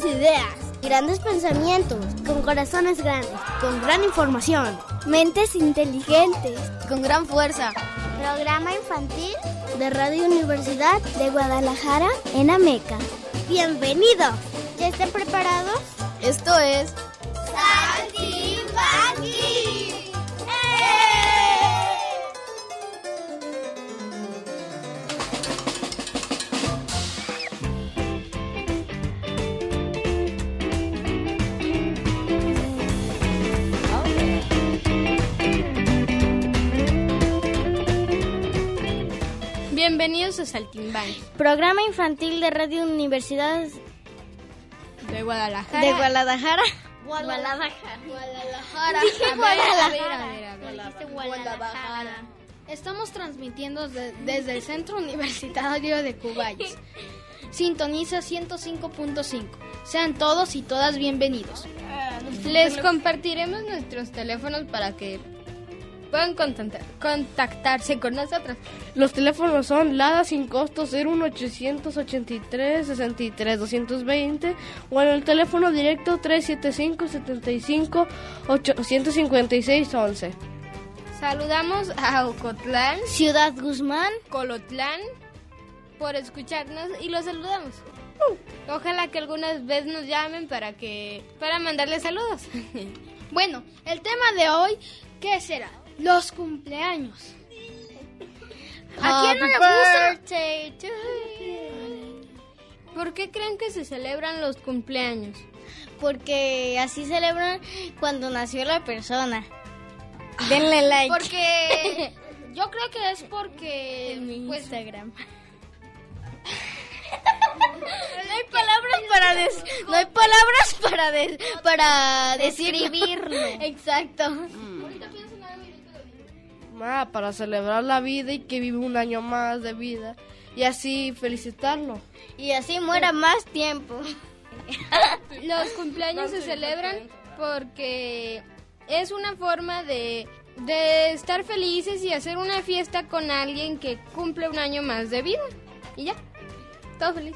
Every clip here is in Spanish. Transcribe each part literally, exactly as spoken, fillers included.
ideas, grandes pensamientos, con corazones grandes, con gran información, mentes inteligentes, con gran fuerza. Programa infantil de Radio Universidad de Guadalajara en Ameca. ¡Bienvenidos! ¿Ya están preparados? Esto es Saltimbanqui. Bienvenidos a Saltimbanqui, programa infantil de Radio Universidad de Guadalajara. De Guadalajara. Guadalajara. Guadalajara. Dije Guadalajara. A ver, a ver, a ver. Dijiste Guadalajara. Estamos transmitiendo de, desde el Centro Universitario de Cuballes. Sintoniza ciento cinco punto cinco. Sean todos y todas bienvenidos. Les compartiremos nuestros teléfonos para que puedan contactar, contactarse con nosotros. Los teléfonos son Lada sin costo cero uno ochocientos ochenta y tres sesenta y tres doscientos veinte o en el teléfono directo tres siete cinco setenta y cinco ochocientos cincuenta y seis once. Saludamos a Ocotlán, Ciudad Guzmán, Colotlán por escucharnos y los saludamos. Ojalá que algunas veces nos llamen para que para mandarles saludos. Bueno, el tema de hoy, ¿qué será? Los cumpleaños. ¿A quién no le gusta? ¿Por qué creen que se celebran los cumpleaños? Porque así celebran cuando nació la persona. Denle like. Porque yo creo que es porque en mi pues, Instagram. No hay palabras para des, no hay palabras para des, para describirlo. Exacto. Mm. Ah, para celebrar la vida y que vive un año más de vida y así felicitarlo. Y así muera más tiempo. Los cumpleaños se celebran porque es una forma de, de estar felices y hacer una fiesta con alguien que cumple un año más de vida. Y ya, todo feliz.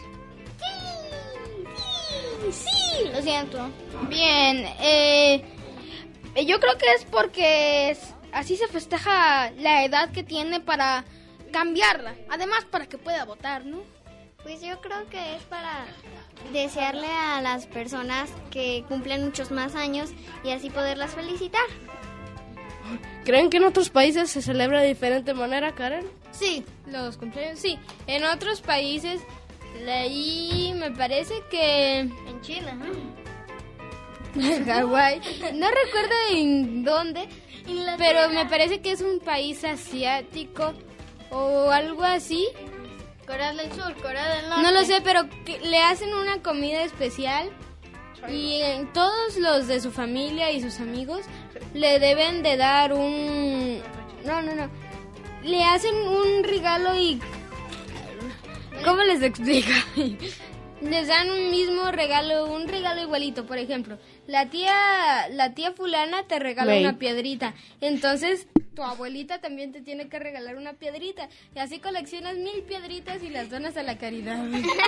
Sí, sí, lo siento. Bien, eh, yo creo que es porque es, así se festeja la edad que tiene para cambiarla. Además, para que pueda votar, ¿no? Pues yo creo que es para desearle a las personas que cumplen muchos más años y así poderlas felicitar. ¿Creen que en otros países se celebra de diferente manera, Karen? Sí, los cumpleaños, sí. En otros países, leí, me parece que en China, ¿no? Hawái, no recuerdo en dónde, pero me parece que es un país asiático o algo así. Corea del Sur, Corea del Norte. No lo sé, pero que le hacen una comida especial y eh, todos los de su familia y sus amigos le deben de dar un... No, no, no. Le hacen un regalo y... ¿Cómo les explico? Les dan un mismo regalo, un regalo igualito. Por ejemplo, la tía la tía fulana te regala Wait. una piedrita. Entonces, tu abuelita también te tiene que regalar una piedrita. Y así coleccionas mil piedritas y las donas a la caridad.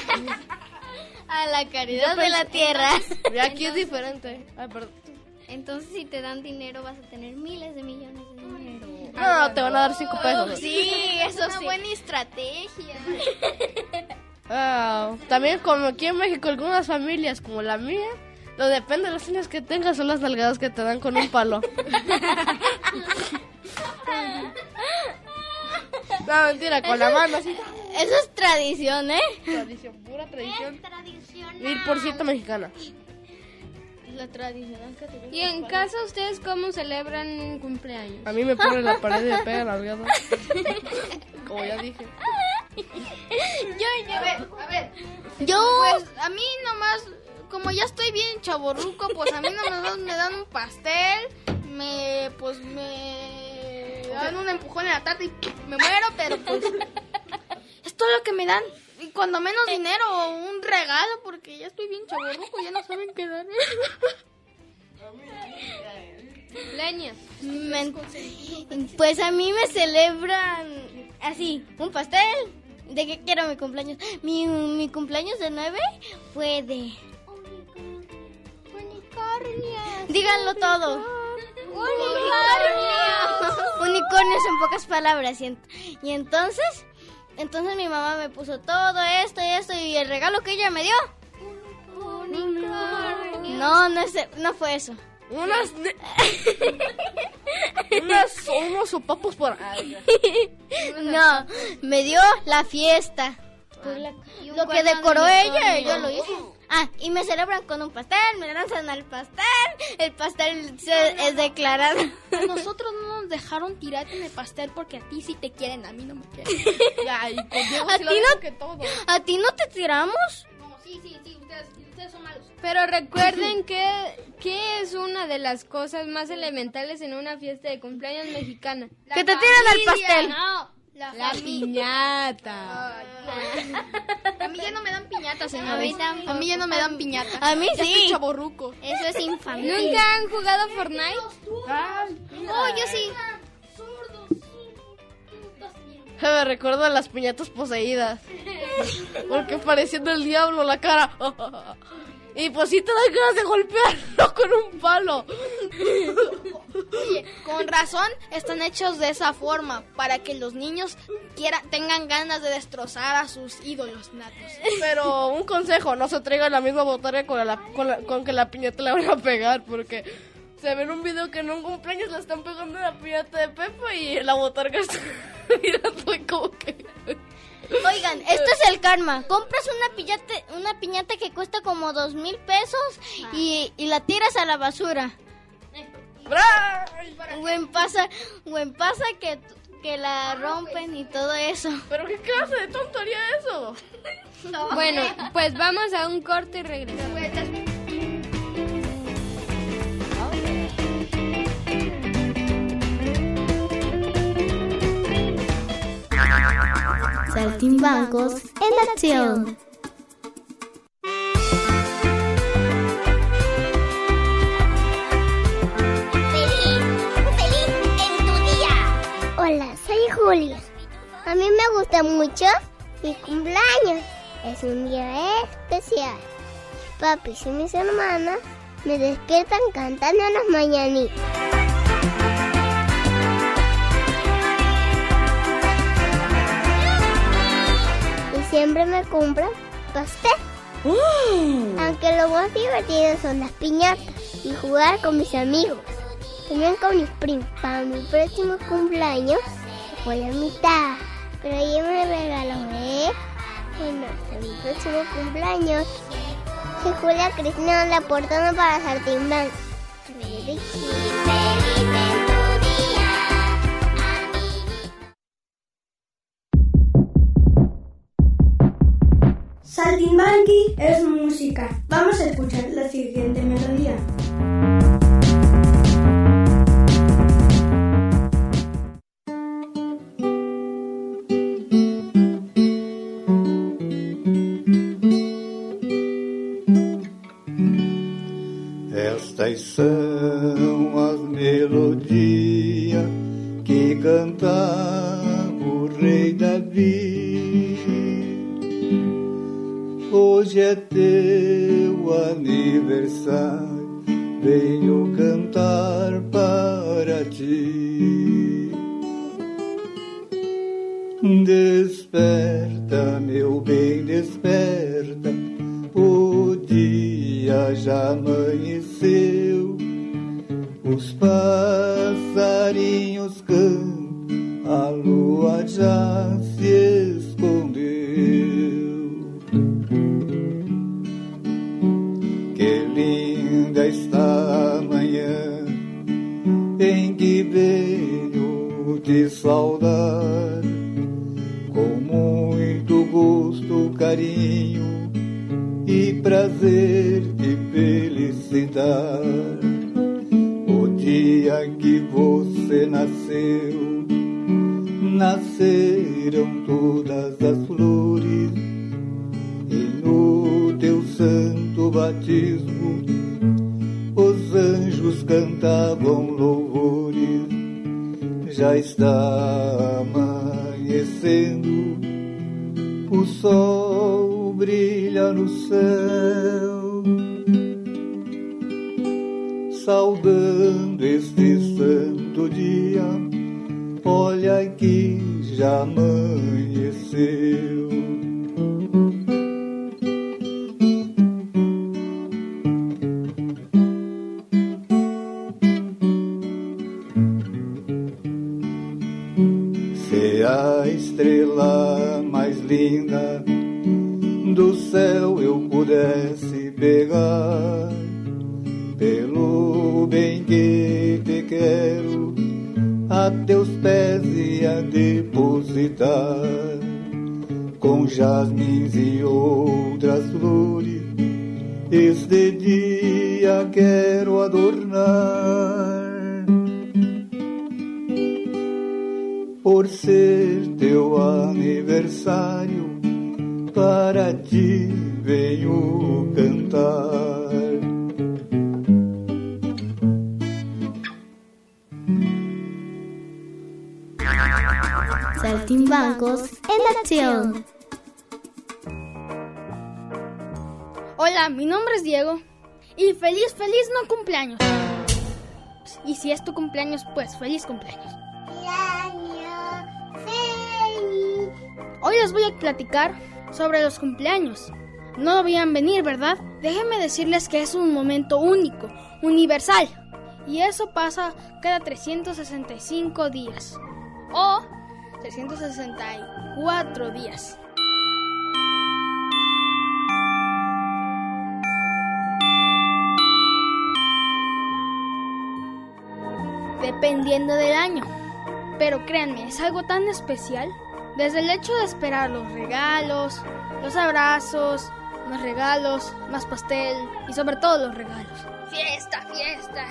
A la caridad de la tierra. Y aquí es diferente. Ay, perdón. Entonces, si te dan dinero, vas a tener miles de millones de dinero. No, te van a dar cinco pesos. Sí, eso Una sí. buena estrategia. Ah, también como aquí en México algunas familias como la mía, lo depende de los años que tengas son las nalgadas que te dan con un palo. No, mentira, con la mano así. Eso es tradición, ¿eh? Tradición, pura tradición. Tradicional. Mil por ciento mexicana. La tradicional que te ¿Y en casa ustedes cómo celebran un cumpleaños? A mí me ponen la pared y me pegan nalgadas. Como ya dije. Yo, yo, A ver, a ver. yo, Pues a mí nomás, como ya estoy bien chaborruco, pues a mí nomás me dan un pastel, me, pues me dan un empujón en la tarde y me muero, pero pues es todo lo que me dan. Y cuando menos dinero o un regalo, porque ya estoy bien chaborruco, ya no saben qué dar. Leñas. me- pues a mí me celebran así, un pastel. ¿De qué quiero mi cumpleaños? Mi, mi cumpleaños de nueve fue de Díganlo todo. Unicornio. Unicornios en pocas palabras. Y, en- y entonces, entonces mi mamá me puso todo esto y esto y el regalo que ella me dio. Unicornio. No, no, es, no fue eso. Unas, unas unos sopapos por ahí. No, me dio la fiesta. Lo que decoró ella, yo lo hice. Ah, y me celebran con un pastel, me lanzan al pastel. El pastel se, es declarado. A nosotros no nos dejaron tirarte en el pastel porque a ti sí te quieren, a mí no me quieren. Ya, y con Diego ¿A sí lo ti dijo no? que todo. ¿A ti no te tiramos? No, sí, sí, sí, ustedes, ustedes son malos. Pero recuerden que, que es una de las cosas más elementales en una fiesta de cumpleaños mexicana. La Que te tiran al familia, pastel. No, la, La familia. piñata. A mí ya no me dan piñata, señores. A mí tampoco. A mí ya no me dan piñata. A mí Ya sí. estoy chavorruco. Eso es infantil. ¿Nunca han jugado Fortnite? Ay, Oh, yo sí. me recuerdo de las piñatas poseídas. Porque pareciendo el diablo la cara. Y pues sí te dan ganas de golpearlo con un palo. Oye, con razón están hechos de esa forma, para que los niños quieran, tengan ganas de destrozar a sus ídolos natos. Pero un consejo, no se traigan la misma botarga con, la, con, la- con que la piñata le van a pegar. Porque se ve en un video que en un cumpleaños le están pegando la piñata de Pepa y la botarga está mirando y como que... Oigan, esto es el karma. Compras una piñata, una piñata que cuesta como dos mil pesos y, y la tiras a la basura. ¡Bra! Buen pasa, buen pasa que, que la rompen y todo eso. ¿Pero qué clase de tontería es eso? Bueno, pues vamos a un corte y regresamos. Saltimbancos en acción. ¡Feliz! ¡Feliz en tu día! Hola, soy Julio. A mí me gusta mucho mi cumpleaños. Es un día especial. Mis papis y mis hermanas me despiertan cantando las mañanitas. Y siempre me compran pastel. Aunque lo más divertido son las piñatas y jugar con mis amigos. También con mis primos. Para mi próximo cumpleaños voy a mitad. Pero ella me regaló, ¿eh? Bueno, para mi próximo cumpleaños soy Julia Cristina, la portada para Saltimbanco. Feliz en tu día. Saltimbanqui es música. Vamos a escuchar la siguiente melodía. Estas são as melodias que cantava o rei Davi. Hoje é teu aniversário, venho cantar para ti. Desperta, meu bem, desperta, o dia já amanheceu. Os passarinhos cantam, a lua já se escondeu. Que linda está a manhã em que venho te saudar, com muito gosto, carinho e prazer e felicidade. O dia que você nasceu, nasceram todas as flores, e no teu santo batismo os anjos cantavam louvores. Já está amanhecendo, o sol brilha no céu. saudando este santo dia, olha que já amanheceu. Se a estrela mais linda do céu eu pudesse pegar, pelo bem que te quero, a teus pés ia depositar, com jasmins e outras flores, este dia quero adornar. Por ser teu aniversário, para ti venho cantar. Saltimbancos en acción. Hola, mi nombre es Diego y feliz, feliz no cumpleaños. Y si es tu cumpleaños, pues feliz cumpleaños. Hoy les voy a platicar sobre los cumpleaños. No lo veían venir, ¿verdad? Déjenme decirles que es un momento único, universal. Y eso pasa cada trescientos sesenta y cinco días. O trescientos sesenta y cuatro días. Dependiendo del año. Pero créanme, es algo tan especial. Desde el hecho de esperar los regalos, los abrazos, más regalos, más pastel y sobre todo los regalos. ¡Fiesta, fiesta!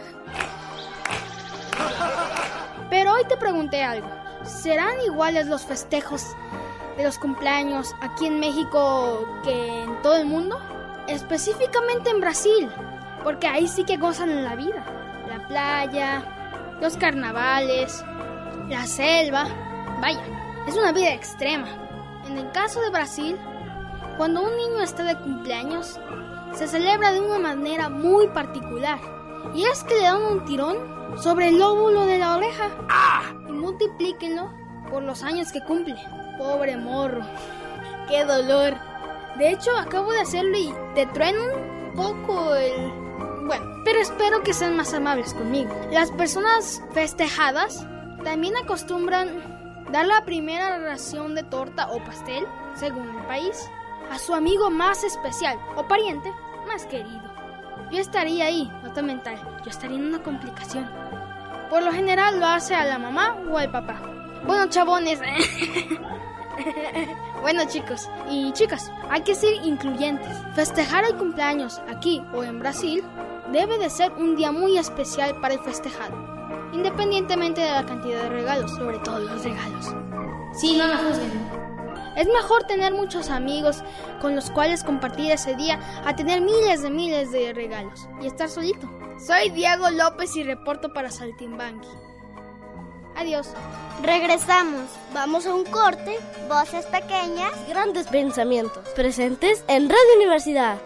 Pero hoy te pregunté algo. ¿Serán iguales los festejos de los cumpleaños aquí en México que en todo el mundo? Específicamente en Brasil, porque ahí sí que gozan en la vida. La playa, los carnavales, la selva, vaya. Es una vida extrema. En el caso de Brasil, cuando un niño está de cumpleaños, se celebra de una manera muy particular. Y es que le dan un tirón sobre el lóbulo de la oreja. Y multiplíquenlo por los años que cumple. Pobre morro. ¡Qué dolor! De hecho, acabo de hacerlo y te truena un poco el... Bueno, pero espero que sean más amables conmigo. Las personas festejadas también acostumbran dar la primera ración de torta o pastel, según el país, a su amigo más especial o pariente más querido. Yo estaría ahí, nota mental, yo estaría en una complicación. Por lo general lo hace a la mamá o al papá. Bueno, chabones. Bueno, chicos y chicas, hay que ser incluyentes. Festejar el cumpleaños aquí o en Brasil debe de ser un día muy especial para el festejado. Independientemente de la cantidad de regalos, sobre todo los regalos. Sí, no me juzguen. Es mejor tener muchos amigos con los cuales compartir ese día a tener miles de miles de regalos y estar solito. Soy Diego López y reporto para Saltimbanqui. Adiós. Regresamos. Vamos a un corte. Voces pequeñas, grandes pensamientos. Presentes en Radio Universidad.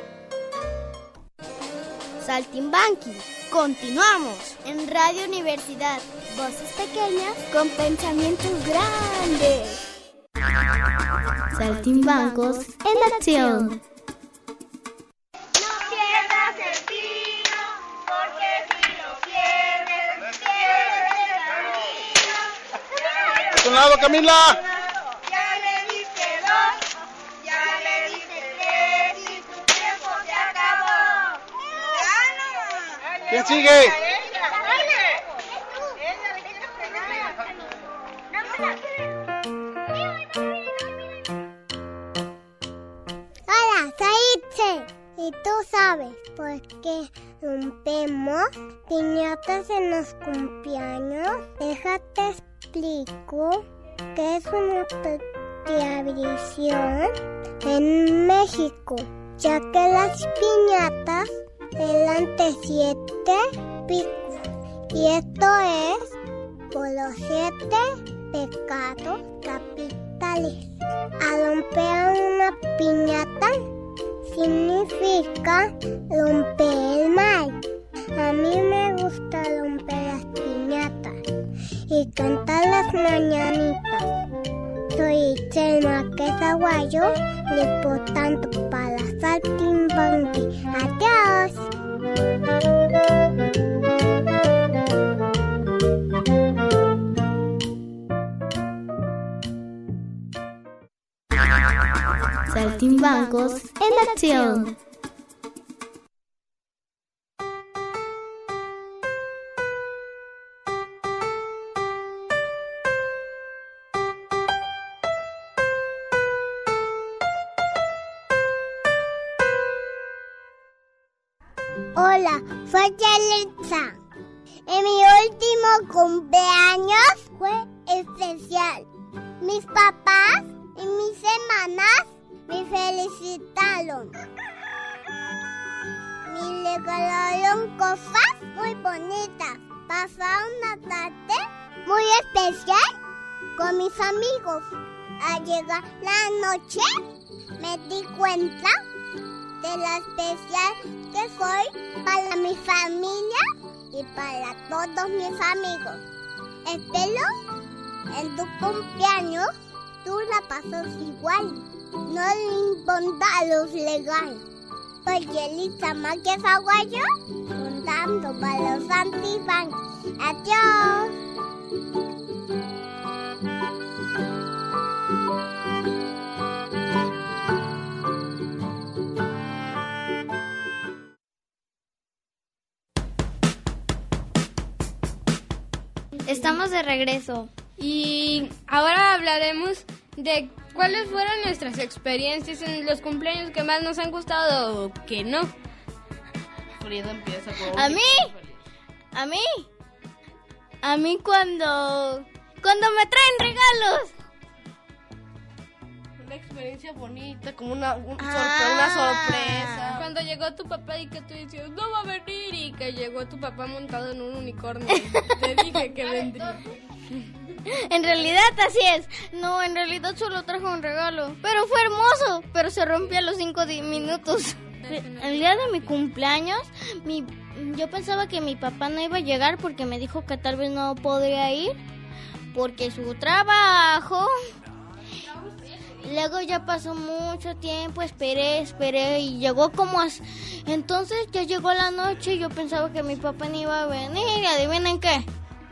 Saltimbanqui. Continuamos en Radio Universidad. Voces pequeñas con pensamientos grandes. Saltimbancos en acción. No pierdas el tino, porque si lo pierdes, pierdes el camino. ¡A tu lado, Camila! Ya le diste dos, ya le diste tres y tu tiempo se acabó. ¡Gana! ¿Quién sigue? Hola, soy Itzel. ¿Y tú sabes por qué rompemos piñatas en los cumpleaños? Déjate explico que es una tradición en México, ya que las piñatas eran de siete picos. Y esto es por los siete pecados capitales. Al romper una piñata significa romper el mal. A mí me gusta romper las piñatas y cantar las mañanitas. Soy Selma Quesaguayo, importante para Saltimbanqui. Adiós. Saltimbancos en acción. Hola, soy Yalitza. En mi último cumpleaños fue especial. Mis papás y mis hermanas me felicitaron. Me regalaron cosas muy bonitas. Pasaron una tarde muy especial con mis amigos. Al llegar la noche me di cuenta de la especial que soy para mi familia y para todos mis amigos. Espero en tu cumpleaños tú la pasas igual, no le importa los legales. Soy Yelitza Márquez Aguayo, contando para los Saltimbanquis. Adiós. Estamos de regreso. Y ahora hablaremos de cuáles fueron nuestras experiencias en los cumpleaños que más nos han gustado o que no. Frida empieza con... A mí, a mí, a mí cuando, cuando me traen regalos. Una experiencia bonita, como una, un Ah. sorpre- una sorpresa. Cuando llegó tu papá y que tú decías, no va a venir, y que llegó tu papá montado en un unicornio. Te dije que vendría. En realidad así es. No, en realidad solo trajo un regalo. Pero fue hermoso, pero se rompió a los cinco di- minutos. El día de mi cumpleaños, mi, yo pensaba que mi papá no iba a llegar porque me dijo que tal vez no podría ir porque su trabajo. Luego ya pasó mucho tiempo, esperé, esperé y llegó como... as- Entonces ya llegó la noche y yo pensaba que mi papá no iba a venir y adivinen qué.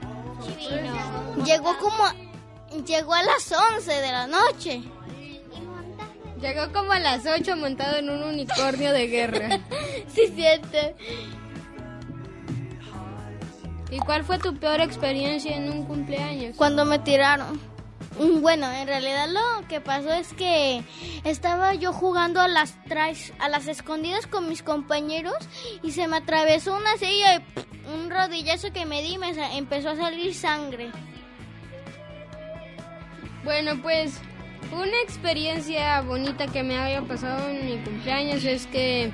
Llegó como... a- Llegó a las once de la noche. Llegó como a las ocho montado en un unicornio de guerra. Sí, cierto. ¿Y cuál fue tu peor experiencia en un cumpleaños? Cuando me tiraron. Mm, Bueno, en realidad lo que pasó es que estaba yo jugando a las trais, a las escondidas con mis compañeros y se me atravesó una silla y pff, un rodillazo que me di me sa- empezó a salir sangre. Bueno, pues una experiencia bonita que me había pasado en mi cumpleaños es que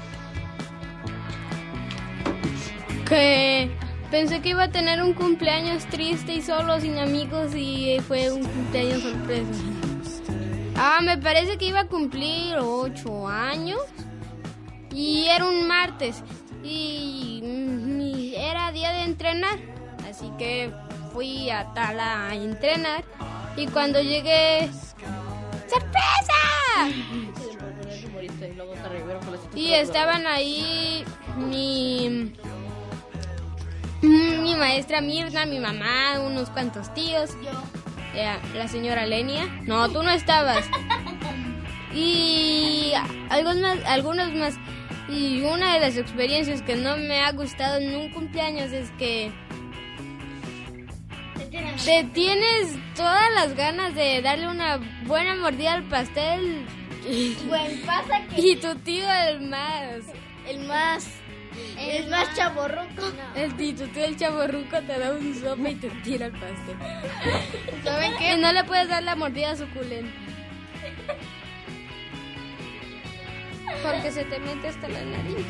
que pensé que iba a tener un cumpleaños triste y solo sin amigos y fue un cumpleaños sorpresa. Ah, me parece que iba a cumplir ocho años y era un martes y mm, era día de entrenar, así que fui a Tala a entrenar y cuando llegué ¡sorpresa! Y estaban ahí mi mi maestra Mirna, mi mamá, unos cuantos tíos, eh, la señora Lenia. No, tú no estabas. Y algunos más, algunos más. Y una de las experiencias que no me ha gustado en un cumpleaños es que te tienes todas las ganas de darle una buena mordida al pastel. Bueno, pasa que Y tu tío el más, el más, el más chaborruco. el tío, tu tío el chavorruco te da un sopa y te tira el pastel. ¿Saben Y no le puedes dar la mordida suculenta. Porque se te mete hasta la nariz.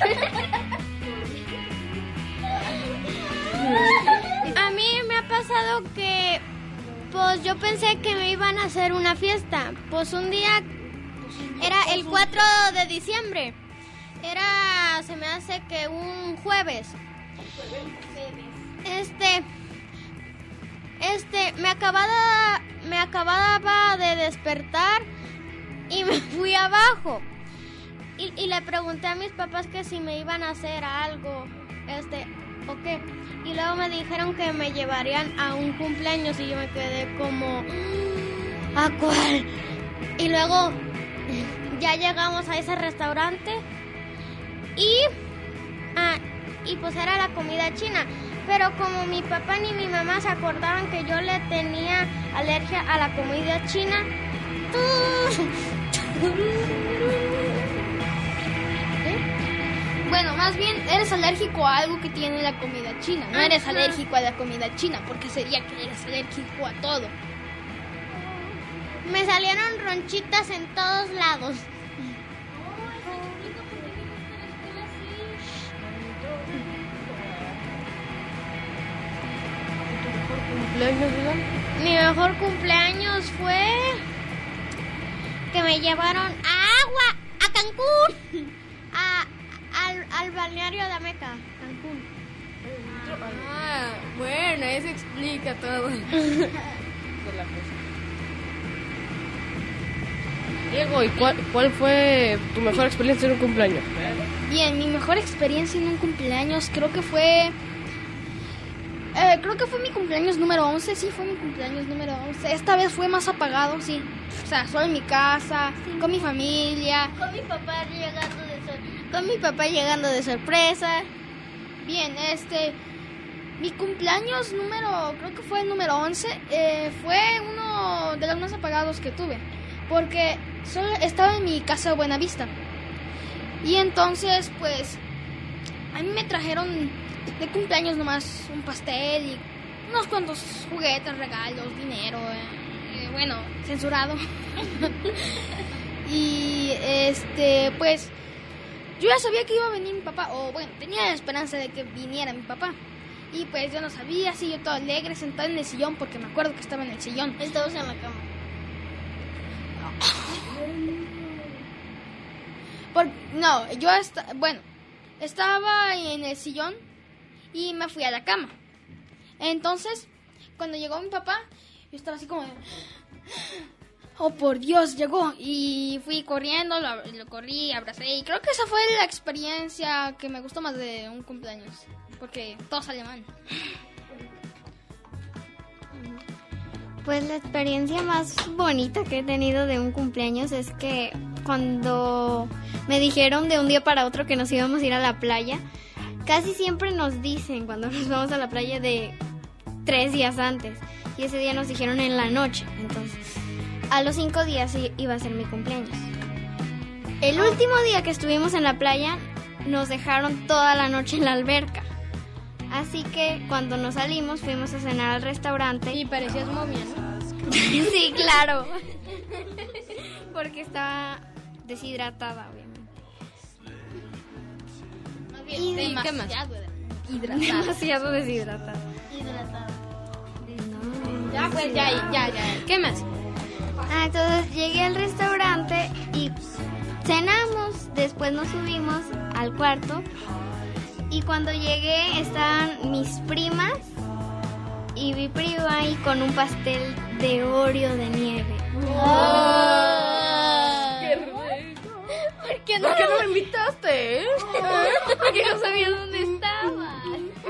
A mí me ha pasado que, pues yo pensé que me iban a hacer una fiesta. Pues un día, era el cuatro de diciembre, era era, se me hace que un jueves. Este, este, me acababa, me acababa de despertar y me fui abajo. Y, y le pregunté a mis papás que si me iban a hacer algo, este, o qué. Y luego me dijeron que me llevarían a un cumpleaños y yo me quedé como, ¿a cuál? Y luego ya llegamos a ese restaurante y, ah, y pues era la comida china. Pero como mi papá ni mi mamá se acordaban que yo le tenía alergia a la comida china, Bueno, más bien eres alérgico a algo que tiene la comida china. No eres alérgico a la comida china, porque sería que eres alérgico a todo. me salieron ronchitas en todos lados. ¿Cumpleaños, verdad? Mi mejor cumpleaños fue que me llevaron a agua, a Cancún, a, al, al balneario de Ameca, Cancún. Ah, bueno, eso explica todo. Diego, ¿y cuál, cuál fue tu mejor experiencia en un cumpleaños? Bien, mi mejor experiencia en un cumpleaños creo que fue... Eh, creo que fue mi cumpleaños número once, sí, fue mi cumpleaños número once. Esta vez fue más apagado, sí. O sea, solo en mi casa, sí, con mi familia. Con mi papá llegando de sor- con mi papá llegando de sorpresa. Bien, este... Mi cumpleaños número, creo que fue el número once, eh, fue uno de los más apagados que tuve. Porque solo estaba en mi casa de Buenavista. Y entonces, pues, a mí me trajeron de cumpleaños nomás un pastel y unos cuantos juguetes, regalos, dinero, eh, eh, bueno, censurado. Y, este, pues, yo ya sabía que iba a venir mi papá, o bueno, tenía la esperanza de que viniera mi papá. Y pues yo no sabía, así yo todo alegre, sentado en el sillón, porque me acuerdo que estaba en el sillón. Estabas en la cama. Por, no, yo esta, bueno, estaba en el sillón y me fui a la cama. Entonces, cuando llegó mi papá, yo estaba así como de, oh por Dios, llegó. Y fui corriendo, lo, lo corrí, abracé. Y creo que esa fue la experiencia que me gustó más de un cumpleaños, porque todo sale mal. Pues la experiencia más bonita que he tenido de un cumpleaños es que cuando me dijeron de un día para otro que nos íbamos a ir a la playa, casi siempre nos dicen cuando nos vamos a la playa de tres días antes. Y ese día nos dijeron en la noche. Entonces, a los cinco días iba a ser mi cumpleaños. El último día que estuvimos en la playa, nos dejaron toda la noche en la alberca. Así que cuando nos salimos fuimos a cenar al restaurante. Y parecías momia, ¿no? Sí, claro. Porque estaba deshidratada, obviamente. Más bien, Y- demasiado Hidratada. Demasiado deshidratada. Ya, pues, ya, ya, ya. ¿Qué más? Ah, entonces llegué al restaurante y cenamos. Después nos subimos al cuarto. Y cuando llegué estaban mis primas y mi prima ahí con un pastel de Oreo de nieve. ¡Qué rico! ¿Por qué no, ¿Por qué no me invitaste? Porque no sabía dónde estaba.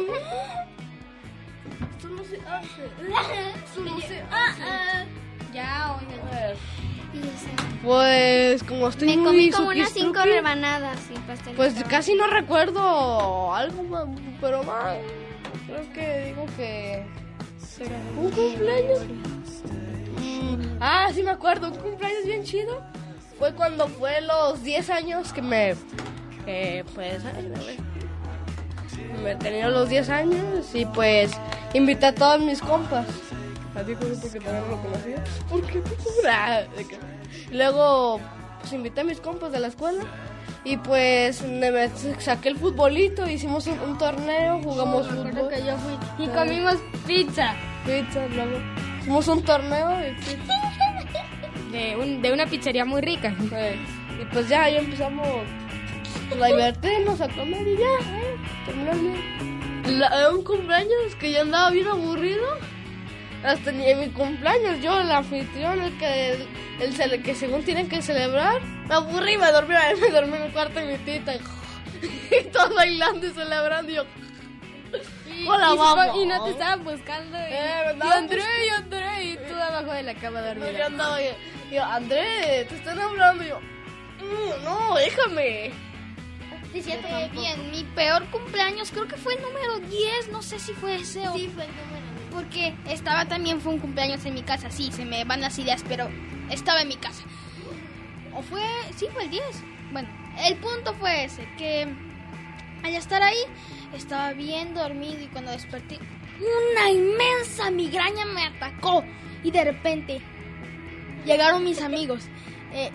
Esto no se hace. Esto no se hace. Ya, oigan. Pues como estoy Me muy comí como unas suquistruqui, cinco rebanadas y pastel. pues casi no recuerdo algo más, pero más. Creo que digo que un cumpleaños. Mm, ah, sí me acuerdo, un cumpleaños bien chido. Fue cuando fue los diez años que me que pues ay, a ver, me tenía los diez años y pues invité a todos mis compas. A ti porque también no lo conocía. ¿Por qué? Ah, de que- Luego pues invité a mis compas de la escuela y pues me, me saqué el futbolito, hicimos un, un torneo, jugamos Recuerdo fútbol, que yo fui y comimos pizza pizza, luego hicimos un torneo y pizza. de, un, de una pizzería muy rica. Eh, y pues ya, ya empezamos pues, a divertirnos, a comer y ya, ¿eh? Terminar bien. La, un cumpleaños que yo andaba bien aburrido. Hasta ni en mi cumpleaños, yo, el anfitrión, el que, el, el que según tienen que celebrar, me aburrí, me dormí, me dormí en el cuarto de mi tita y, y todos bailando y celebrando y yo... Y, Hola, y, mamá. y no te estaban buscando. Y, Eh, y André, y André, y tú abajo de la cama No, dormida. yo andaba y yo, André, te están hablando y yo, "Mm, no, déjame". Diciendo bien, mi peor cumpleaños creo que fue el número diez, no sé si fue ese o... Sí, fue el número. Porque estaba también, fue un cumpleaños en mi casa, sí, se me van las ideas, pero estaba en mi casa. O fue, sí, fue el diez. Bueno, el punto fue ese, que al estar ahí, estaba bien dormido y cuando desperté, una inmensa migraña me atacó. Y de repente, llegaron mis amigos. Eh,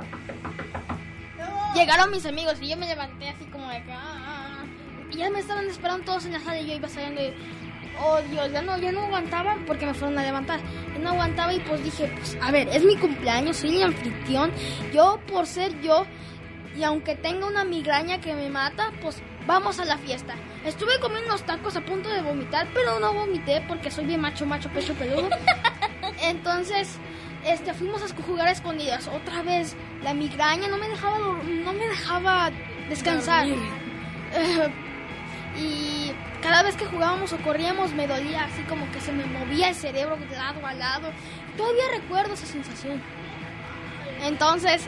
llegaron mis amigos y yo me levanté así como de acá. Ah, y ya me estaban esperando todos en la sala y yo iba saliendo y... Oh Dios, ya no, ya no aguantaba porque me fueron a levantar. Ya no aguantaba y pues dije, pues a ver, es mi cumpleaños, soy el anfitrión. Yo por ser yo, y aunque tenga una migraña que me mata, pues vamos a la fiesta. Estuve comiendo unos tacos a punto de vomitar, pero no vomité porque soy bien macho, macho, pecho peludo. Entonces, este, fuimos a jugar a escondidas. Otra vez, la migraña no me dejaba, no me dejaba descansar. Eh, y cada vez que jugábamos o corríamos me dolía así como que se me movía el cerebro de lado a lado. Todavía recuerdo esa sensación. Entonces,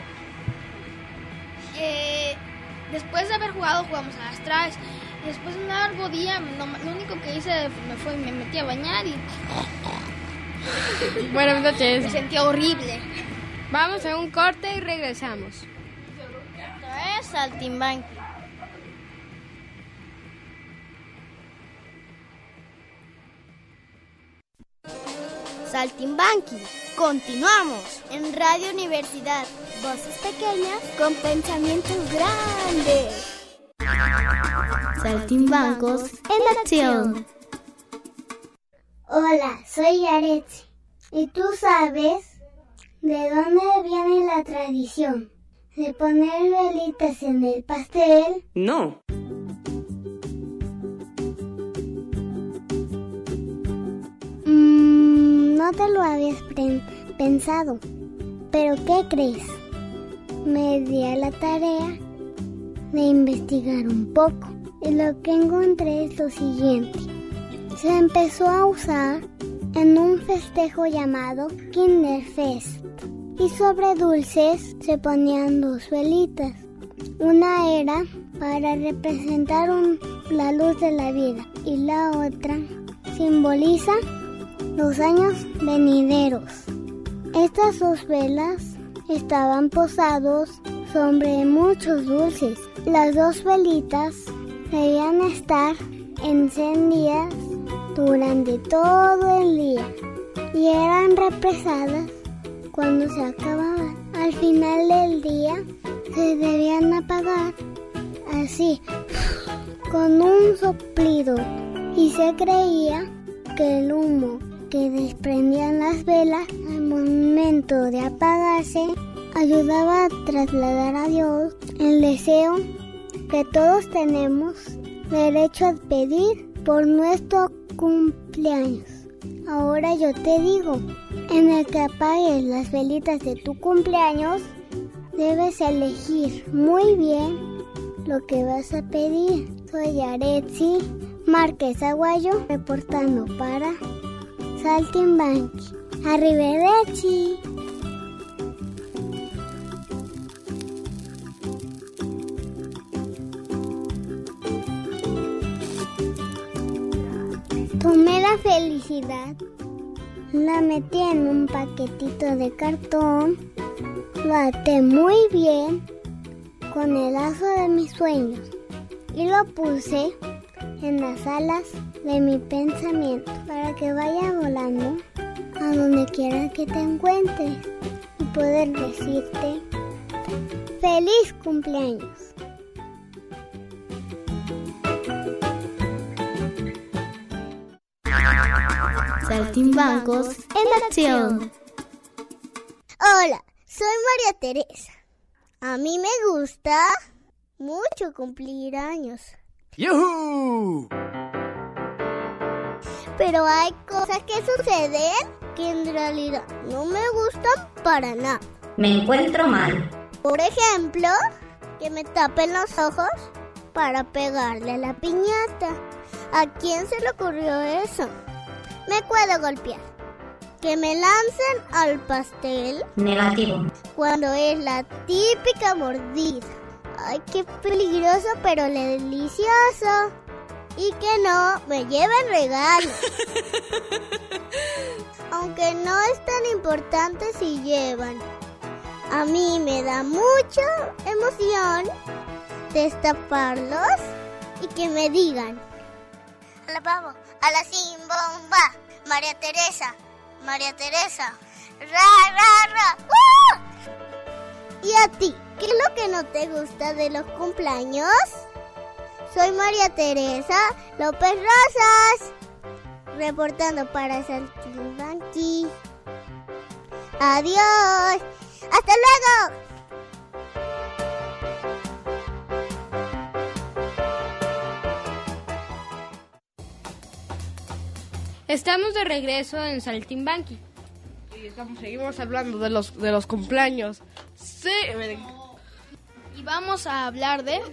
eh, después de haber jugado, jugamos a las traes. Y después de un largo día, no, lo único que hice me fue, me metí a bañar y Buenas noches. me sentía horrible. Vamos a un corte y regresamos. Esto es Saltimbanqui. Saltimbanqui. Continuamos en Radio Universidad. Voces pequeñas con pensamientos grandes. Saltimbancos en acción. Hola, soy Yaretsi. ¿Y tú sabes de dónde viene la tradición de poner velitas en el pastel? No. Mm, no te lo habías pre- pensado. ¿Pero qué crees? Me di a la tarea de investigar un poco y lo que encontré es lo siguiente. Se empezó a usar en un festejo llamado Kinderfest y sobre dulces se ponían dos velitas. Una era para representar un, la luz de la vida y la otra simboliza los años venideros. Estas dos velas estaban posados sobre muchos dulces. Las dos velitas debían estar encendidas durante todo el día y eran represadas cuando se acababan. Al final del día se debían apagar así con un soplido y se creía que el humo que desprendían las velas al momento de apagarse ayudaba a trasladar a Dios el deseo que todos tenemos derecho a pedir por nuestro cumpleaños. Ahora yo te digo, en el que apagues las velitas de tu cumpleaños, debes elegir muy bien lo que vas a pedir. Soy Yaretsi Márquez Aguayo, reportando para Saltimbanqui. Arrivederci. Tomé la felicidad, la metí en un paquetito de cartón, lo até muy bien con el lazo de mis sueños y lo puse en las alas de mi pensamiento para que vaya volando a donde quiera que te encuentres y poder decirte ¡feliz cumpleaños! Saltimbancos en acción. Hola, soy María Teresa. A mí me gusta mucho cumplir años. ¡Yujú! Pero hay cosas que suceden que en realidad no me gustan para nada. Me encuentro mal. Por ejemplo, que me tapen los ojos para pegarle a la piñata. ¿A quién se le ocurrió eso? Me puedo golpear. Que me lancen al pastel. Negativo. Cuando es la típica mordida. Ay, qué peligroso, pero delicioso. Y que no me lleven regalos. Aunque no es tan importante si llevan. A mí me da mucha emoción destaparlos y que me digan: a la pavo, a la simbomba, María Teresa, María Teresa, ra, ra, ra. ¡Uh! ¿Y a ti? ¿Qué es lo que no te gusta de los cumpleaños? Soy María Teresa López Rosas, reportando para Saltimbanqui. Adiós. ¡Hasta luego! Estamos de regreso en Saltimbanqui. Y estamos, seguimos hablando de los, de los cumpleaños. Sí. Y vamos a hablar de...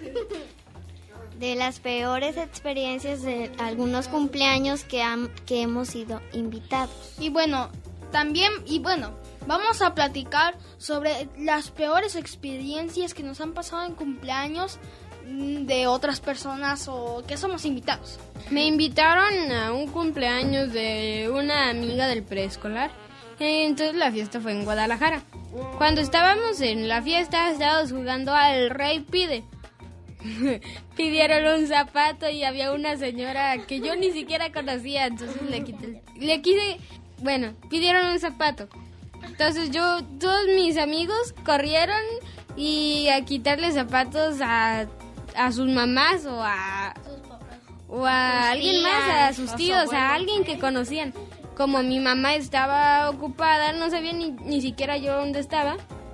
de las peores experiencias de algunos cumpleaños que, han, que hemos sido invitados. Y bueno, también, y bueno, vamos a platicar sobre las peores experiencias que nos han pasado en cumpleaños de otras personas o que somos invitados. Me invitaron a un cumpleaños de una amiga del preescolar. Entonces la fiesta fue en Guadalajara. Cuando estábamos en la fiesta, estábamos jugando al Rey Pide. Pidieron un zapato y había una señora que yo ni siquiera conocía, entonces le quité, le quise, bueno, pidieron un zapato. Entonces yo, todos mis amigos corrieron y a quitarle zapatos a, a sus mamás o a, o a alguien más, a sus tíos, a alguien que conocían. Como mi mamá estaba ocupada, no sabía ni, ni siquiera yo dónde estaba.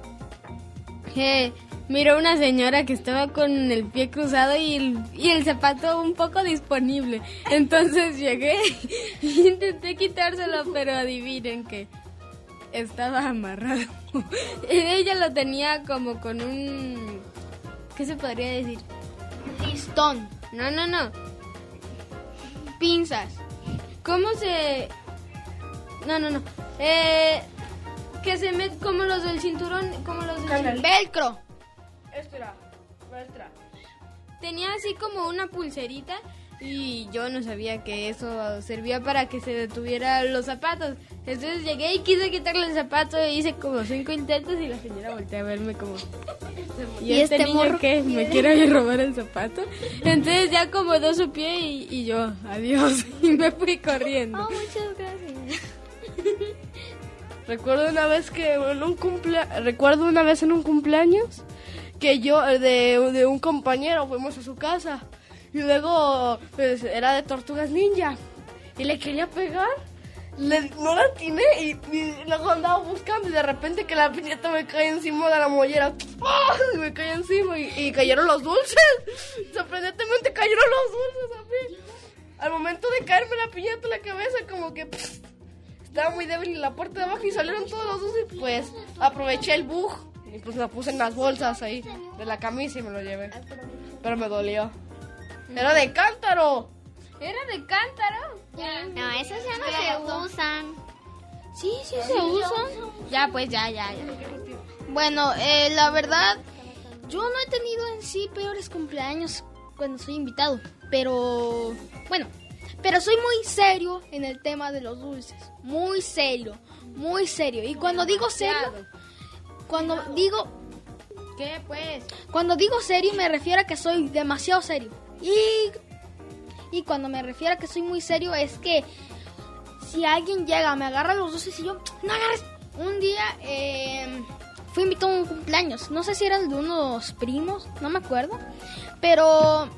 Eh, miró una señora que estaba con el pie cruzado y el, y el zapato un poco disponible. Entonces llegué e intenté quitárselo, pero adivinen que estaba amarrado. Ella lo tenía como con un... ¿qué se podría decir? Listón. No, no, no. Pinzas. ¿Cómo se...? No, no, no. Eh... Que se mete como los del cinturón, como los del cinturón. Velcro. Extra, extra. Tenía así como una pulserita y yo no sabía que eso servía para que se detuvieran los zapatos. Entonces llegué y quise quitarle el zapato y hice como cinco intentos y la señora volteó a verme como... ¿Y, ¿Y este, este niño qué? ¿Me quiere robar el zapato? Entonces ya acomodó su pie y, y yo, adiós, y me fui corriendo. Oh, muchas gracias. Recuerdo una vez que en un cumplea... Recuerdo una vez en un cumpleaños que yo, de, de un compañero, fuimos a su casa y luego pues, era de Tortugas Ninja y le quería pegar, le, no la atiné y, y luego andaba buscando y de repente que la piñata me cae encima de la mollera. ¡Oh! Y me cae encima y, y cayeron los dulces. Sorprendentemente cayeron los dulces a mí. Al momento de caerme la piñata en la cabeza, como que pff, estaba muy débil en la parte de abajo y salieron todos los dulces y pues aproveché el bug. Y pues lo puse en las bolsas ahí de la camisa y me lo llevé. Pero me dolió. ¡Era de cántaro! ¿Era de cántaro? No, esos ya no se usan. Sí, sí se usan. Ya, pues ya, ya, ya. Bueno, eh, la verdad, yo no he tenido en sí peores cumpleaños cuando soy invitado. Pero, bueno, pero soy muy serio en el tema de los dulces. Muy serio, muy serio. Y cuando digo serio... Cuando digo... ¿Qué, pues? Cuando digo serio me refiero a que soy demasiado serio. Y, y cuando me refiero a que soy muy serio es que si alguien llega, me agarra los dulces y yo... ¡No agarres! Un día eh, fui invitado a un cumpleaños. No sé si era el de unos primos, no me acuerdo. Pero...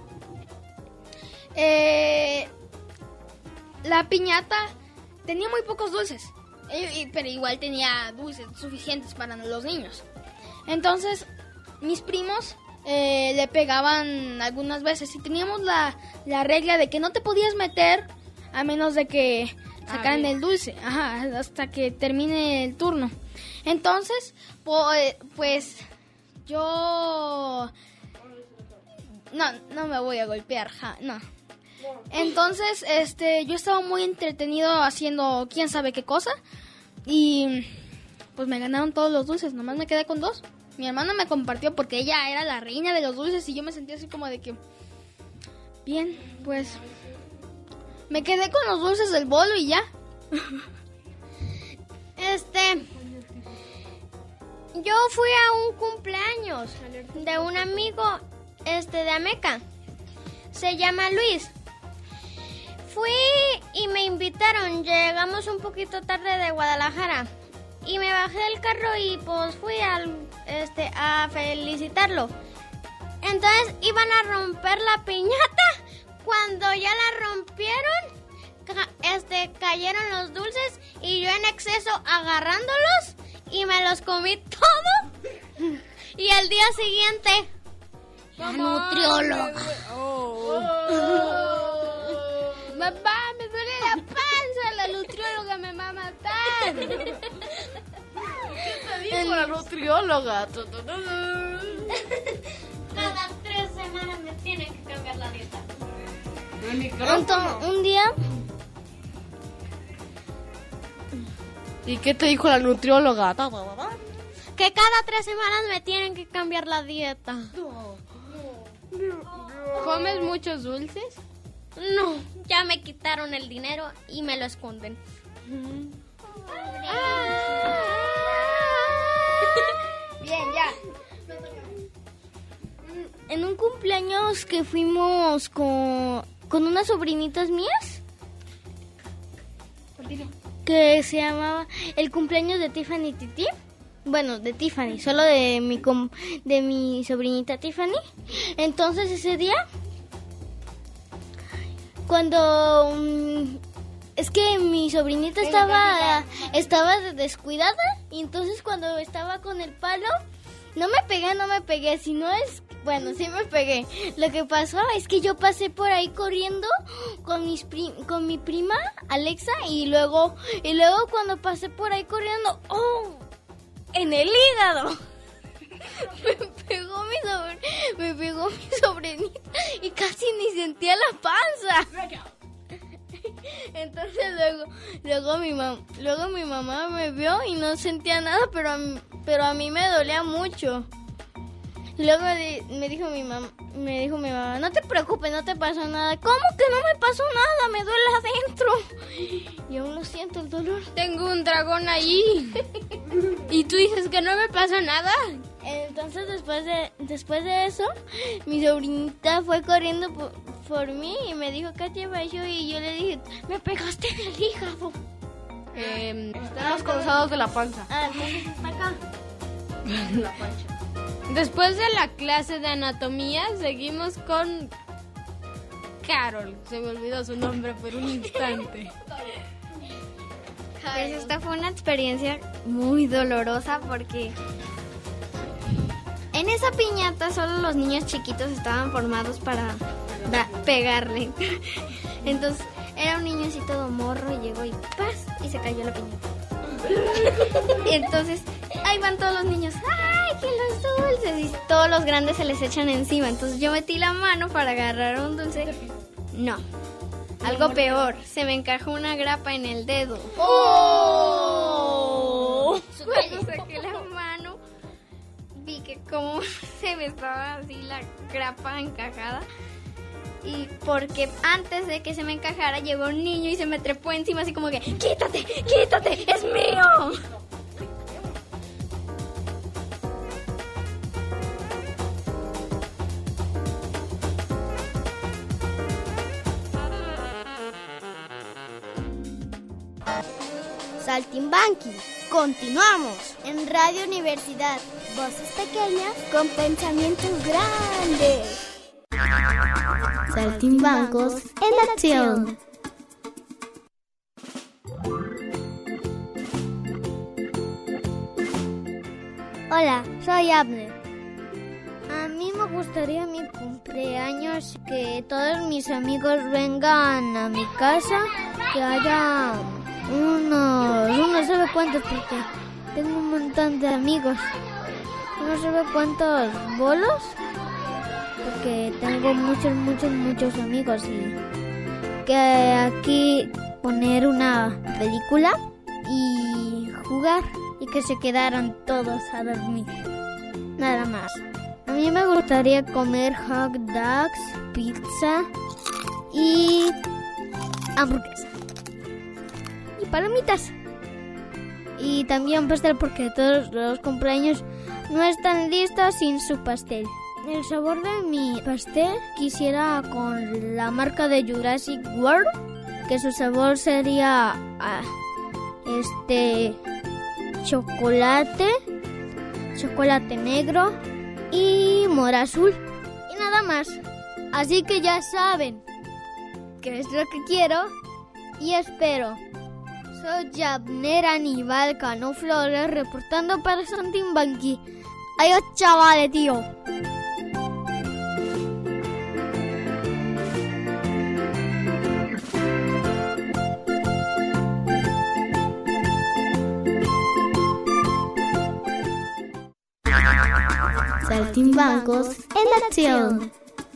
Eh, la piñata tenía muy pocos dulces. Pero igual tenía dulces suficientes para los niños. Entonces, mis primos eh, le pegaban algunas veces. Y teníamos la, la regla de que no te podías meter a menos de que sacaran el dulce, ajá, hasta que termine el turno. Entonces, pues, pues yo... No, no me voy a golpear, ja, no. Entonces, este, yo estaba muy entretenido haciendo quién sabe qué cosa. Y pues me ganaron todos los dulces, nomás me quedé con dos. Mi hermana me compartió porque ella era la reina de los dulces y yo me sentía así como de que... Bien, pues... Me quedé con los dulces del bolo y ya. Este... Yo fui a un cumpleaños de un amigo, este, de Ameca. Se llama Luis. Fui y me invitaron. Llegamos un poquito tarde de Guadalajara. Y me bajé del carro y pues fui al, este, a felicitarlo. Entonces iban a romper la piñata. Cuando ya la rompieron, ca- este, cayeron los dulces y yo en exceso agarrándolos y me los comí todo. Y al día siguiente, la nutrióloga. Oh. Mamá, me duele la panza, la nutrióloga me va a matar. ¿Qué te dijo la nutrióloga? Cada tres semanas me tienen que cambiar la dieta. Entonces, un día... ¿Y qué te dijo la nutrióloga? Que cada tres semanas me tienen que cambiar la dieta. ¿Comes muchos dulces? No, ya me quitaron el dinero y me lo esconden. Bien, ya. En un cumpleaños que fuimos con, con unas sobrinitas mías, que se llamaba el cumpleaños de Tiffany Titi. Bueno, de Tiffany, solo de mi com- de mi sobrinita Tiffany. Entonces ese día, cuando um, es que mi sobrinita estaba estaba descuidada y entonces cuando estaba con el palo, no me pegué, no me pegué, sino es bueno, sí me pegué. Lo que pasó es que yo pasé por ahí corriendo con mis pri- con mi prima Alexa y luego y luego cuando pasé por ahí corriendo, oh, en el hígado. Me pegó mi sobr- me pegó mi sobrinita y casi ni sentía la panza. Entonces luego luego mi mam- luego mi mamá me vio y no sentía nada, pero a mí, pero a mí me dolía mucho. Luego de, me dijo mi mamá, me dijo mi mamá, no te preocupes, no te pasó nada. ¿Cómo que no me pasó nada? Me duele adentro. Y aún lo siento el dolor. Tengo un dragón ahí. ¿Y tú dices que no me pasa nada? Entonces después de después de eso, mi sobrinita fue corriendo por, por mí y me dijo, ¿qué te pasó? Y yo le dije, me pegaste en el hígado. Eh, Están los costados de la panza. Ah, entonces está acá. La pancha. Después de la clase de anatomía, seguimos con Carol. Se me olvidó su nombre por un instante. Pues esta fue una experiencia muy dolorosa porque en esa piñata solo los niños chiquitos estaban formados para da- pegarle. Entonces era un niño así todo morro y llegó y ¡paz! Y se cayó la piñata. Y entonces ahí van todos los niños, ¡ay, que los dulces! Y todos los grandes se les echan encima. Entonces yo metí la mano para agarrar un dulce. No, algo peor, se me encajó una grapa en el dedo. ¡Oh! Cuando saqué la mano, vi que como se me estaba así la grapa encajada. Y porque antes de que se me encajara llegó un niño y se me trepó encima así como que ¡quítate, quítate, es mío! Saltimbanqui. Continuamos en Radio Universidad. Voces pequeñas con pensamientos grandes. Saltimbancos en acción. Hola, soy Abner. A mí me gusta gustaría mi cumpleaños que todos mis amigos vengan a mi casa, que haya unos, no sé cuántos, porque tengo un montón de amigos, no sé cuántos bolos, porque tengo muchos, muchos, muchos amigos, y que aquí poner una película y jugar y que se quedaran todos a dormir, nada más. A mí me gustaría comer hot dogs, pizza y hamburguesa y palomitas. Y también pastel, porque todos los cumpleaños no están listos sin su pastel. El sabor de mi pastel quisiera con la marca de Jurassic World, que su sabor sería ah, este chocolate, chocolate negro y mora azul y nada más. Así que ya saben qué es lo que quiero y espero. Soy Yabner Aníbal Cano Flores reportando para Saltimbanqui. Adiós, chavales, tío. Saltimbancos en acción.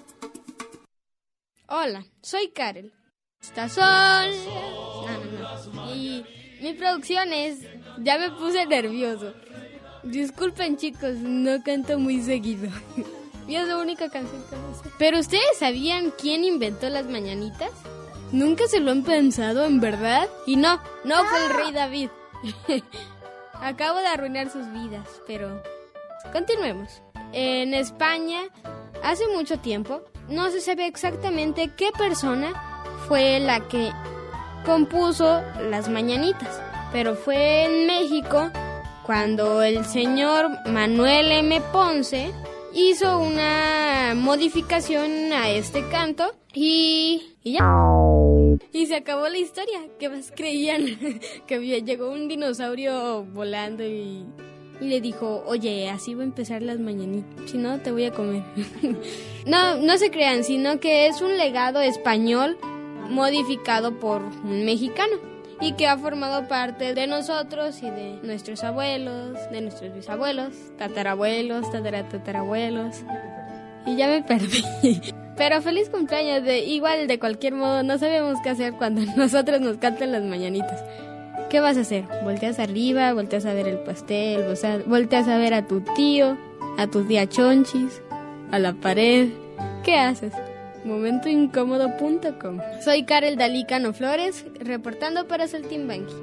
Hola, soy Karel. Está sol. No, no, no. Y mi producción es... Ya me puse nervioso. Disculpen, chicos, no canto muy seguido. Y es la única canción que me sé. Pero ¿ustedes sabían quién inventó las mañanitas? ¿Nunca se lo han pensado, en verdad? Y no, no fue el rey David. Acabo de arruinar sus vidas, pero... Continuemos. En España, hace mucho tiempo, no se sabe exactamente qué persona fue la que compuso las mañanitas, pero fue en México cuando el señor Manuel M. Ponce hizo una modificación a este canto y, y ya. Y se acabó la historia. ¿Qué más creían? Que llegó un dinosaurio volando y... Y le dijo, oye, así va a empezar las mañanitas, si no te voy a comer. No, no se crean, sino que es un legado español modificado por un mexicano y que ha formado parte de nosotros y de nuestros abuelos, de nuestros bisabuelos, tatarabuelos, tataratatarabuelos. Y ya me perdí. Pero feliz cumpleaños, de igual de cualquier modo, no sabemos qué hacer cuando nosotros nos cantan las mañanitas. ¿Qué vas a hacer? Volteas arriba, volteas a ver el pastel, volteas a ver a tu tío, a tu tía Chonchis, a la pared. ¿Qué haces? momento incómodo punto com. Soy Karel Dalí Cano Flores, reportando para Saltimbanqui.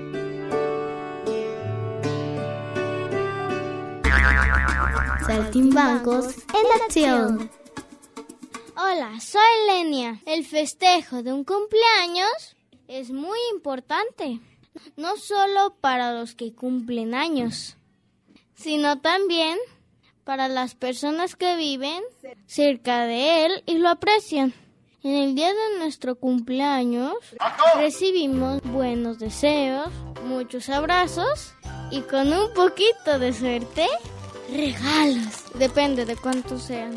Saltimbancos en acción. Hola, soy Lenia. El festejo de un cumpleaños es muy importante. No solo para los que cumplen años, sino también para las personas que viven cerca de él y lo aprecian. En el día de nuestro cumpleaños recibimos buenos deseos, muchos abrazos y con un poquito de suerte, regalos. Depende de cuántos sean.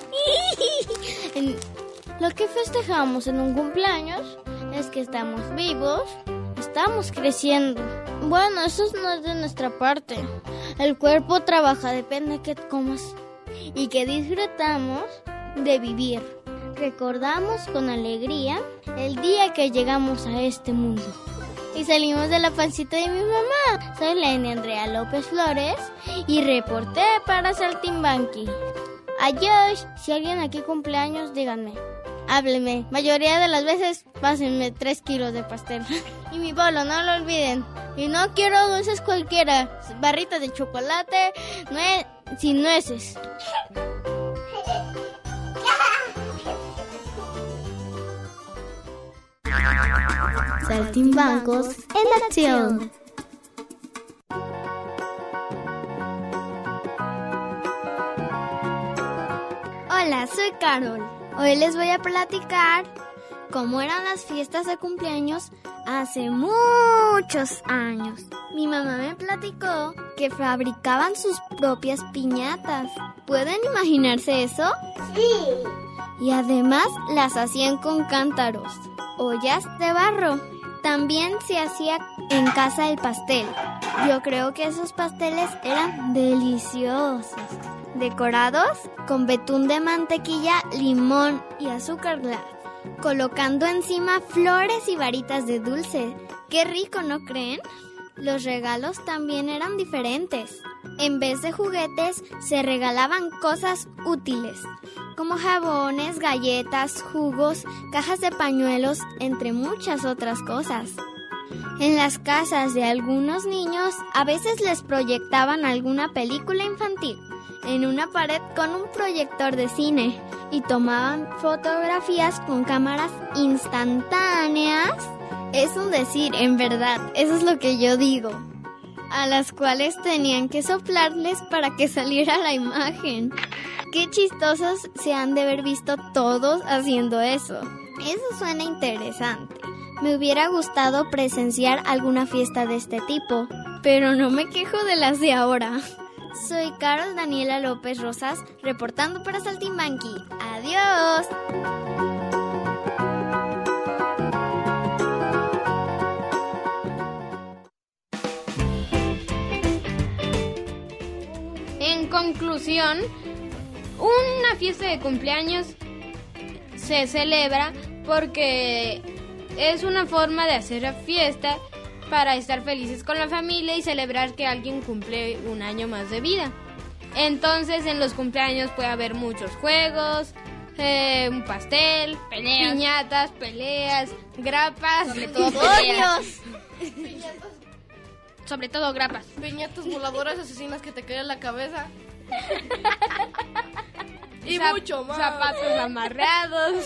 En lo que festejamos en un cumpleaños es que estamos vivos, estamos creciendo. Bueno, eso no es de nuestra parte. El cuerpo trabaja, depende de qué comas. Y que disfrutamos de vivir. Recordamos con alegría el día que llegamos a este mundo. Y salimos de la pancita de mi mamá. Soy Lenia Andrea López Flores y reporté para Saltimbanqui. Adiós. Si alguien aquí cumpleaños, díganme. Háblenme. Mayoría de las veces, pásenme tres kilos de pastel. Y mi bolo, no lo olviden. Y no quiero dulces cualquiera. Barritas de chocolate, nue- sin nueces. Saltimbancos en acción. Hola, soy Carol. Hoy les voy a platicar cómo eran las fiestas de cumpleaños hace muchos años. Mi mamá me platicó que fabricaban sus propias piñatas. ¿Pueden imaginarse eso? Sí. Y además las hacían con cántaros, ollas de barro. También se hacía en casa el pastel. Yo creo que esos pasteles eran deliciosos. Decorados con betún de mantequilla, limón y azúcar glass. Colocando encima flores y varitas de dulce. ¡Qué rico!, ¿no creen? Los regalos también eran diferentes. En vez de juguetes, se regalaban cosas útiles, como jabones, galletas, jugos, cajas de pañuelos, entre muchas otras cosas. En las casas de algunos niños, a veces les proyectaban alguna película infantil en una pared con un proyector de cine y tomaban fotografías con cámaras instantáneas. Es un decir, en verdad, eso es lo que yo digo. A las cuales tenían que soplarles para que saliera la imagen. Qué chistosos se han de haber visto todos haciendo eso. Eso suena interesante. Me hubiera gustado presenciar alguna fiesta de este tipo, pero no me quejo de las de ahora. Soy Carol Daniela López Rosas, reportando para Saltimbanqui. ¡Adiós! En conclusión, una fiesta de cumpleaños se celebra porque es una forma de hacer la fiesta para estar felices con la familia y celebrar que alguien cumple un año más de vida. Entonces, en los cumpleaños puede haber muchos juegos, eh, un pastel, Peleas. piñatas, peleas, grapas, Sobre todo peleas. ¡Odios! Sobre todo grapas. Piñatas voladoras asesinas que te caen en la cabeza. Y Zap- mucho más. zapatos amarrados.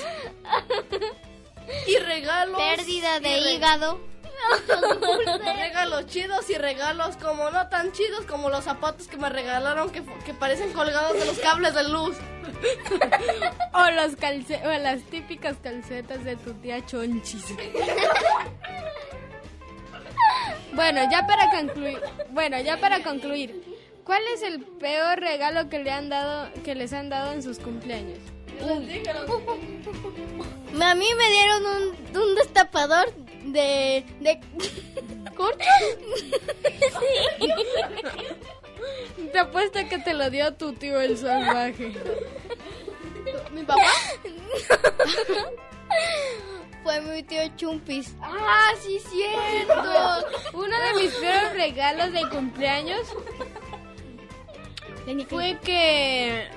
Y regalos. Pérdida de y re- hígado. Regalos chidos y regalos como no tan chidos como los zapatos que me regalaron que, que parecen colgados de los cables de luz. O, los calce- o las típicas calcetas de tu tía Chonchis. Bueno, ya para concluir, bueno, ya para concluir, ¿cuál es el peor regalo que le han dado, que les han dado en sus cumpleaños? A mí me dieron un, un destapador de... de... ¿Corcho? Te apuesto que te lo dio tu tío el salvaje. ¿Mi papá? Fue mi tío Chumpis. ¡Ah, sí, cierto! Uno de mis peores regalos de cumpleaños fue que...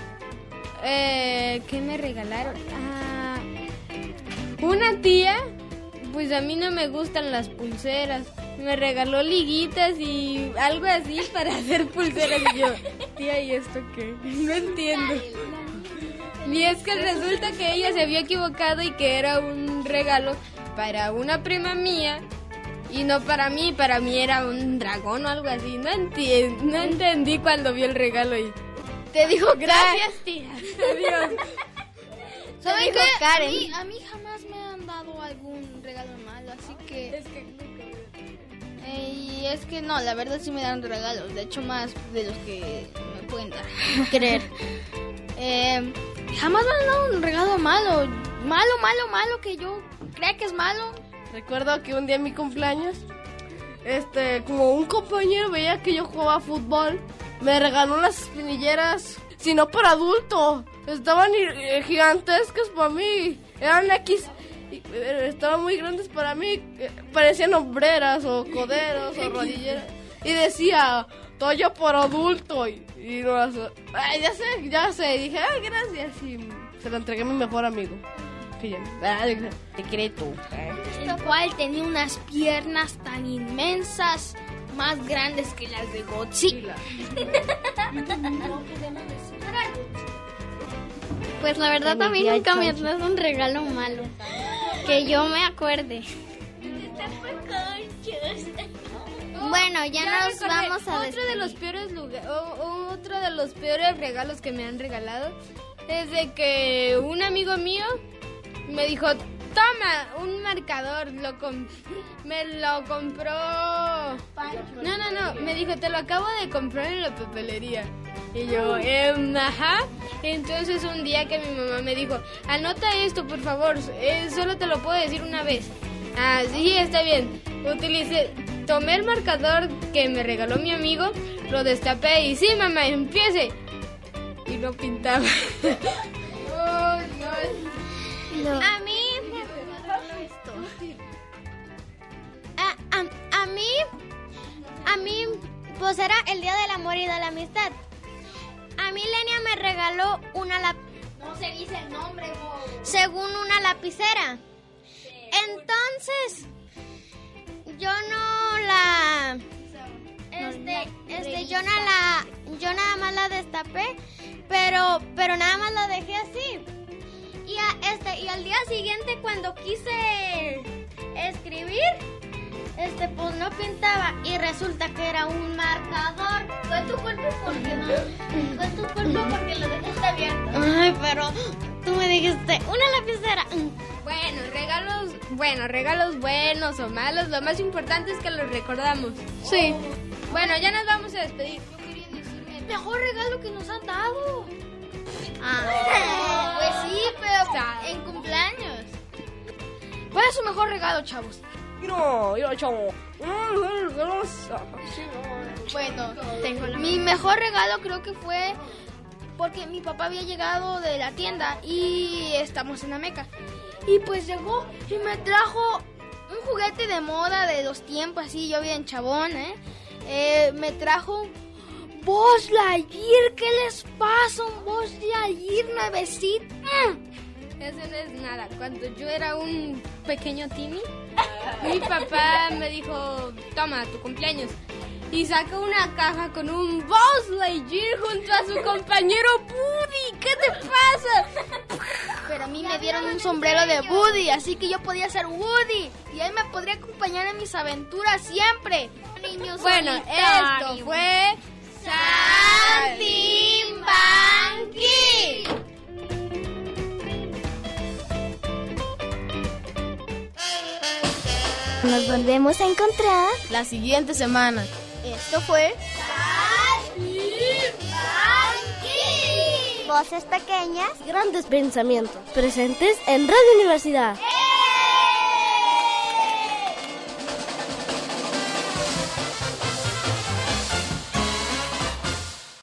Eh, ¿Qué me regalaron? Ah, una tía, pues a mí no me gustan las pulseras. Me regaló liguitas y algo así para hacer pulseras. Y yo, tía, ¿y esto qué? No entiendo. Y es que resulta que ella se había equivocado y que era un regalo para una prima mía y no para mí. Para mí era un dragón o algo así. No, enti- no entendí cuando vi el regalo y... Te dijo gracias, tía. Adiós. ¿Saben dijo qué? A Karen. mí, a mí jamás me han dado algún regalo malo, así que... Es que nunca me- eh, y es que no, la verdad sí me dan regalos, de hecho más de los que me pueden dar. Creer. Eh, jamás me han dado un regalo malo, malo, malo, malo, que yo crea que es malo. Recuerdo que un día en mi cumpleaños, este, como un compañero veía que yo jugaba fútbol, me regaló unas espinilleras, si no para adulto. Estaban eh, gigantescas para mí, eran X, y, eh, estaban muy grandes para mí, eh, parecían hombreras o coderos o rodilleras. Y decía, talla para adulto. Y, y no las... Ay, ya sé, ya sé. Y dije, ay, gracias. Y se lo entregué a mi mejor amigo. Que ya... Ay, secreto. El cual tenía unas piernas tan inmensas, más grandes que las de Godzilla. Pues la verdad a mí nunca me han dado un regalo malo. Que yo me acuerde. Bueno, ya, Ya nos recordé, vamos a otro despedir. de los peores lugar, o- o otro de los peores regalos que me han regalado es de que un amigo mío me dijo, toma, un marcador, lo com- me lo compró... No, no, no, me dijo, te lo acabo de comprar en la papelería. Y yo, eh, ajá. Entonces un día que mi mamá me dijo, anota esto, por favor, eh, solo te lo puedo decir una vez. Ah, sí, está bien. Utilicé, tomé el marcador que me regaló mi amigo, lo destapé y sí, mamá, empiece. Y no pintaba. Oh, Dios. No. A mí... A, a, a mí... A mí, pues era el Día del Amor y de la Amistad. A mí Lenia me regaló una lap... No se dice el nombre, vos. Según una lapicera. Entonces, yo no la... Este, este, yo no la... Yo nada más la destapé, pero, pero nada más la dejé así. Y, a, este, y al día siguiente cuando quise escribir, este, pues no pintaba y resulta que era un marcador. Fue tu culpa porque no. Fue tu culpa porque lo dejaste abierto. Ay, pero tú me dijiste una lapicera. Bueno, regalos, bueno, regalos buenos o malos, lo más importante es que los recordamos. Sí. Bueno, ya nos vamos a despedir. Yo quería decirme el mejor regalo que nos han dado. Ah. Pues sí, pero en cumpleaños. ¿Cuál es su mejor regalo, chavos? No, yo, chavo. Bueno, mi mejor regalo creo que fue porque mi papá había llegado de la tienda y estamos en Ameca. Y pues llegó y me trajo un juguete de moda de los tiempos, así yo bien chabón, ¿eh? eh me trajo un Buzz Lightyear. ¿Qué les pasa? Un Buzz Lightyear nuevecito. Eso no es nada. Cuando yo era un pequeño Timmy, mi papá me dijo, toma, tu cumpleaños. Y sacó una caja con un Buzz Lightyear junto a su compañero Woody. ¿Qué te pasa? Pero a mí me dieron un sombrero de Woody, así que yo podía ser Woody. Y él me podría acompañar en mis aventuras siempre. Niños bueno, solitario. Esto fue... Saltimbanqui. Nos volvemos a encontrar la siguiente semana. Esto fue Saltimbanqui. Voces pequeñas, grandes pensamientos, presentes en Radio Universidad.